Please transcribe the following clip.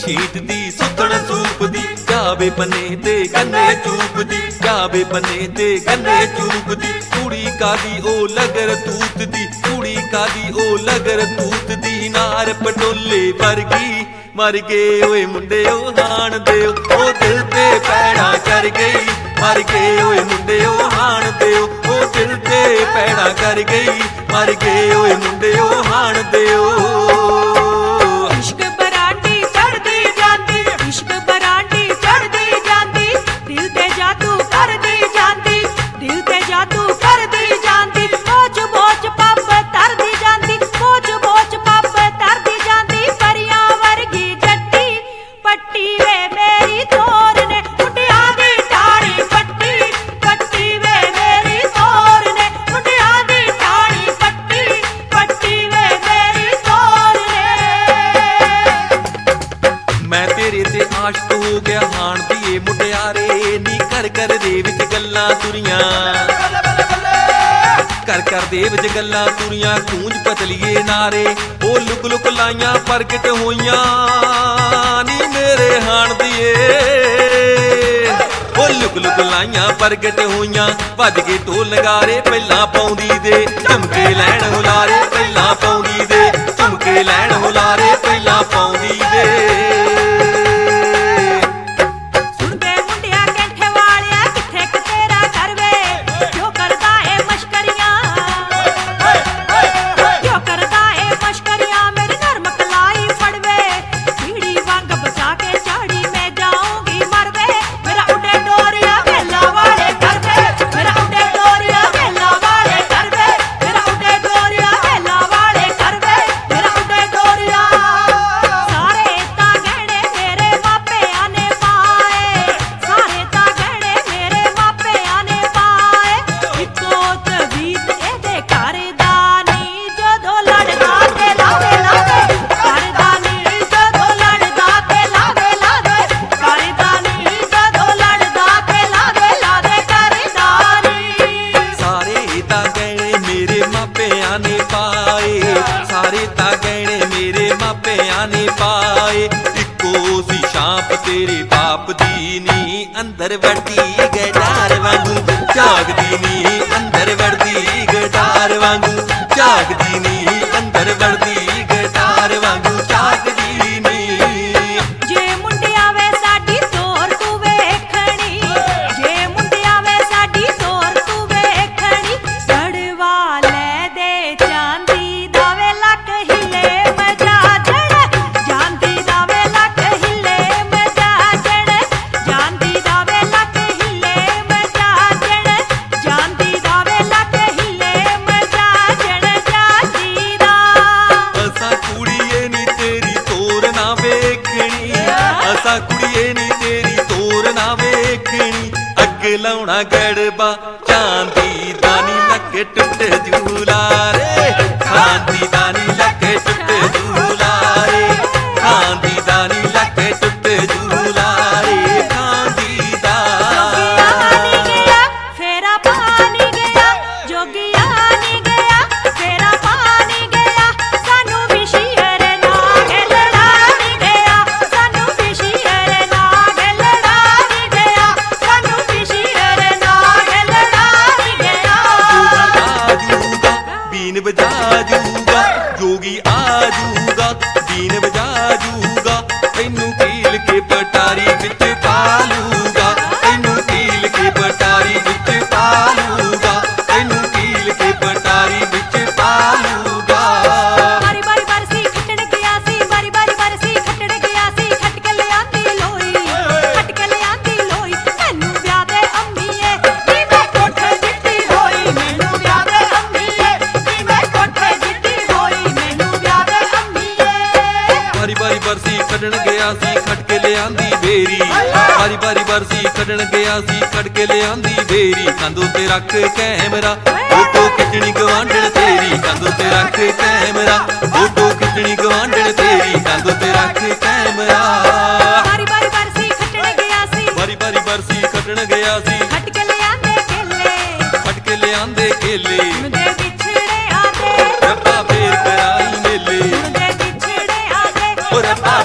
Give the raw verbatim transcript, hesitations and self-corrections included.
Sheet ਦੀ ਸੁੱਕਣ soup ਦੀ ਜਾਵੇ ਬੰਨੇ ਤੇ ਗੰਨੇ ਚੂਪ ਦੀ ਜਾਵੇ ਬੰਨੇ ਤੇ ਗੰਨੇ ਚੂਪ ਦੀ ਕੁੜੀ ਕਾਦੀ ਉਹ ਲਗਰ ਤੂਤ ਦੀ ਕੁੜੀ ਕਾਦੀ ਉਹ ਲਗਰ ਤੂਤ ਦੀ ਨਾਰ ਪਟੋਲੇ ਵਰਗੀ ਮਰ ਗਏ ਓਏ ਮੁੰਡਿਓ ਹਾਣ ਦਿਓ ਉਹ ਦਿਲ ਤੇ ਪੈੜਾ ਕਰ ਗਈ ਮਰ ਗਏ ਓਏ ਮੁੰਡਿਓ ਹਾਣ ਦਿਓ ਉਹ ਦਿਲ ਤੇ ਪੈੜਾ ਕਰ ਗਈ ਮਰ ਗਏ ਓਏ ਮੁੰਡਿਓ ਹਾਣ ਦਿਓ। ਇਸ਼ਕ ਬਰਾਂਡੀ ਚੜਦੀ ਜਾਂਦੀ ਇਸ਼ਕ ਬਰਾਂਡੀ ਚੜਦੀ ਜਾਂਦੀ ਦਿਲ ਤੇ ਜਾਦੂ ਕਰਦੀ ਜਾਂਦੀ ਦਿਲ ਤੇ ਜਾਦੂ ਕਰਦੀ ਜਾਂਦੀ ਮੋਚ ਮੋਚ ਪੱਪ ਤਰਦੀ ਜਾਂਦੀ ਮੋਚ ਮੋਚ ਪੱਪ ਤਰਦੀ ਜਾਂਦੀ ਪਰੀਆਂ ਵਰਗੀ ਜੱਟੀ ਪੱਟੀ ਵੇ ਮੇਰੀ ਤੋਰ ਨੇ ਮੁੰਡਿਆਂ ਦੀ ਟਾਣੀ ਪੱਟੀ ਪੱਟੀ ਵੇ ਮੇਰੀ ਤੋਰ ਨੇ ਮੁੰਡਿਆਂ ਦੀ ਟਾਣੀ ਪੱਟੀ ਪੱਟੀ ਵੇ ਮੇਰੀ ਤੋਰ ਨੇ। ਮੈਂ ਤੇਰੇ ਤੇ ਆਸ਼ਕ ਹੋ ਗਿਆ ਹਾਣ ਦੀਏ ਮੁੰਡਿਆਰੇ ਨੀ ਕਰ ਕਰ ਦੇ ਵਿੱਚ ਗੱਲਾਂ ਤੁਰੀਆਂ ਕਰ ਕਰ ਦੇ ਵਿੱਚ ਗੱਲਾਂ ਤੁਰੀਆਂ ਗੂੰਜ ਪਤਲੀਏ ਨਾਰੇ ਉਹ ਲੁਕ ਲੁਕ ਲਾਈਆਂ ਪ੍ਰਗਟ ਹੋਈਆਂ ਨੀ ਮੇਰੇ ਹਾਣ ਦੀਏ ਉਹ ਲੁਕ ਲੁਕ ਲਾਈਆਂ ਪ੍ਰਗਟ ਹੋਈਆਂ ਭੱਜ ਕੇ ਢੋਲ ਨਗਾਰੇ ਪਹਿਲਾਂ ਪਾਉਂਦੀ ਦੇ ਝੁਮਕੇ ਲੈਣ ਹੁਲਾਰੇ ਪਹਿਲਾਂ ਪਾਉਂਦੀ ਦੇ ਝੁਮਕੇ ਲੈਣ ਹੁਲਾਰੇ ਪਹਿਲਾਂ ਪਾਉਂਦੀ ਦੇ। ਸਾਰੇ ਤਾਂ ਗਹਿਣੇ ਮੇਰੇ ਮਾਪਿਆਂ ਨੇ ਪਾਏ ਇੱਕੋ ਸੀ ਛਾਪ ਤੇਰੇ ਬਾਪ ਦੀ ਨੀ ਅੰਦਰ ਵੜਦੀ ਗਟਾਰ ਵਾਂਗੂ ਝਾਕਦੀ ਨੀ ਅੰਦਰ ਵੜਦੀ ਗਟਾਰ ਵਾਂਗੂ ਝਾਕਦੀ ਨੀ ਅੰਦਰ ਵੜਦੀ ਗਟਾਰ ਵਾਂਗੂ ਝਾਕਦੀ ਨੀ। ਜੇ ਮੁੰਡਿਆਂ ਵੇ ਸਾਡੀ ਤੋਰ ਤੂੰ ਵੇਖਣੀ ਜੇ ਮੁੰਡਿਆਂ ਵੇ ਸਾਡੀ ਤੋਰ ਤੂੰ ਵੇਖਣੀ ਗੜਵਾ ਲੈ ਦੇ ਚਾਂਦੀ ਦਾ ਵੇ ਲੱਕ ਹਿੱਲੇ ਮਜਾ ਜੜ ਜਾਂਦੀ ਦਾ ਵੇ ਲੱਕ ਹਿੱਲੇ ਮਜਾ ਜੜ ਜਾਂਦੀ ਦਾ ਵੇ ਲੱਕ ਹਿੱਲੇ ਮਜਾ ਜੜ ਜਾਂਦੀ ਦਾ ਵੇ ਲੱਕ ਹਿੱਲੇ ਮਜਾ ਜੜ ਜਾਂਦੀ ਦਾ। ਅਸਾਂ ਕੁੜੀਏ ਨੀ ਤੇਰੀ ਤੋਰ ਨਾ ਵੇਖਣੀ ਅਸਾਂ ਕੁੜੀਏ ਨੀ ਤੇਰੀ ਤੋਰ ਨਾ ਵੇਖਣੀ ਅੱਗ ਲਾਉਣਾ ਗੜਬਾ ਚਾਂਦੀ ਦਾ ਨੀ ਲੱਕ ਟੁੱਟ ਜੂਲਾ ਰੇ ਚਾਂਦੀ ਦਾ ਨੀ ਲੱਕ ਟੁੱਟ ਜੂਲਾ ਰੇ ਚਾਂਦੀ ਦਾ ਨੀ ਲੱਕ ਟੁੱਟ ਜੂਲਾ ਰੇ ਚਾਂਦੀ ਦਾ। ਜੋਗੀਆਂ ਨੀ ਗਿਆ ਫੇਰਾ ਪਾਣੀ ਗਿਆ ਜੋਗੀਆਂ ਨੀ ਗਿਆ ਫੇਰਾ ਪਾਣੀ ਗਿਆ ਸਾਨੂੰ ਵੀ ਸ਼ੀਰ ਨਾਲ ਲੜਾ ਨੀ ਗਿਆ ਸਾਨੂੰ ਵੀ ਸ਼ੀਰ ਨਾਲ ਲੜਾ ਨੀ ਗਿਆ ਸਾਨੂੰ ਵੀ ਸ਼ੀਰ ਨਾਲ ਲੜਾ ਨੀ ਗਿਆ। ਬੀਨ ਵਜਾ ਜੂਗਾ ਜੋਗੀ ਆ ਜੂਗਾ ਬੀਨ ਵਜਾ ਜੂਗਾ ਤੈਨੂੰ ਕੀਲ ਕੇ ਪਟਾਰੀ ਵਿੱਚ ਪਾ ਲੂਗਾ ਤੈਨੂੰ ਕੀਲ ਕੇ ਪਟਾਰੀ ਵਿੱਚ ਪਾ ਲੂਗਾ ਤੈਨੂੰ ਕੀਲ ਕੇ ਪਟਾਰੀ ਵਿੱਚ ਪਾ ਲੂਗਾ। ਬਾਰੀ ਬਾਰੀ ਬਰਸੀ ਖੱਟਣ ਗਿਆ ਸੀ ਬਾਰੀ ਬਾਰੀ ਬਰਸੀ ਖੱਟਣ ਗਿਆ ਸੀ ਖੱਟ ਕੇ ਲਿਆਂਦੀ ਲੋਈ ਖੱਟ ਕੇ ਲਿਆਂਦੀ ਲੋਈ ਮੈਨੂੰ ਵਿਆਹ ਦੇ ਅੰਮੀਏ ਨੀ ਮੈਂ ਕੋਠੇ ਜਿੱਤੀ ਹੋਈ ਮੈਨੂੰ ਵਿਆਹ ਦੇ ਅੰਮੀਏ ਨੀ ਮੈਂ ਕੋਠੇ ਜਿੱਤੀ ਹੋਈ ਮੈਨੂੰ ਵਿਆਹ ਦੇ ਅੰਮੀਏ। ਬਾਰੀ ਬਾਰੀ ਬਰਸੀ ਕੱਢਣ ਗਿਆ ਸੀ ਖੱਟ ਕੇ ਲਿਆਂਦੀ ਬੇਰੀ ਬਾਰੀ ਬਾਰੀ ਬਰਸੀ ਕੱਢਣ ਗਿਆ ਸੀ ਖੱਟ ਕੇ ਲਿਆਂਦੀ ਬੇਰੀ ਕੰਧੋਂ ਤੇ ਰੱਖ ਕੈਮਰਾ ਫੋਟੋ ਖਿੱਚਣੀ ਗਵਾਂਢਣ ਤੇਰੀ ਕੰਧੋਂ ਤੇ ਰੱਖ ਕੈਮਰਾ ਫੋਟੋ ਖਿੱਚਣੀ ਗਵਾਂਢਣ ਤੇਰੀ ਕੰਧੋਂ ਤੇ ਰੱਖ ਕੈਮਰਾ। ਬਾਰੀ ਬਾਰੀ ਬਰਸੀ ਖੱਟਣ ਗਿਆ ਸੀ ਬਾਰੀ ਬਾਰੀ ਬਰਸੀ ਕੱਢਣ ਗਿਆ ਸੀ ਖੱਟ ਕੇ ਲਿਆਂਦੇ ਕੇਲੇ ਖੱਟ ਕੇ ਲਿਆਂਦੇ ਕੇਲੇ ਮੁੰਡੇ ਵਿਛੜੇ ਆਦੇ ਰੱਬਾ ਫੇਰ ਕਰਾਈ ਮੇਲੇ ਮੁੰਡੇ ਵਿਛੜੇ ਆਦੇ ਓ ਰੱਬਾ